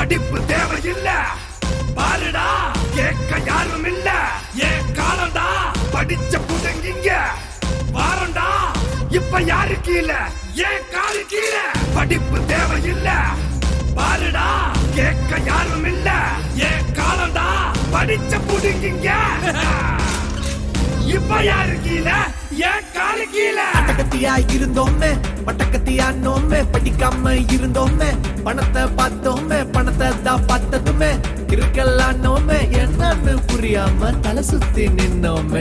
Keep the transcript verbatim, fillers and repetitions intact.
படிப்பு தேவையில்ல பாருடா கேட்க யாரும் இல்ல ஏன் காலம்டா படிச்ச புடுங்கிங்க வாரண்டா இப்ப யாரு கீழே ஏன் காலு கீழே படிப்பு தேவையில்ல பாருடா கேட்க யாரும் இல்ல ஏன் காலம்டா படிச்ச புடுங்கிங்க இப்ப யாரு கீழே ஏன் காலு கீழே அட்டகத்தியா இருந்தோமே பட்டக்கத்தியா நோமே படிக்காம இருந்தோமே பணத்தை பார்த்தோமே பணத்தை தான் பார்த்ததுமே இருக்கலாம் நோமே என்னன்னு புரியாம தலை சுத்தி நின்னோமே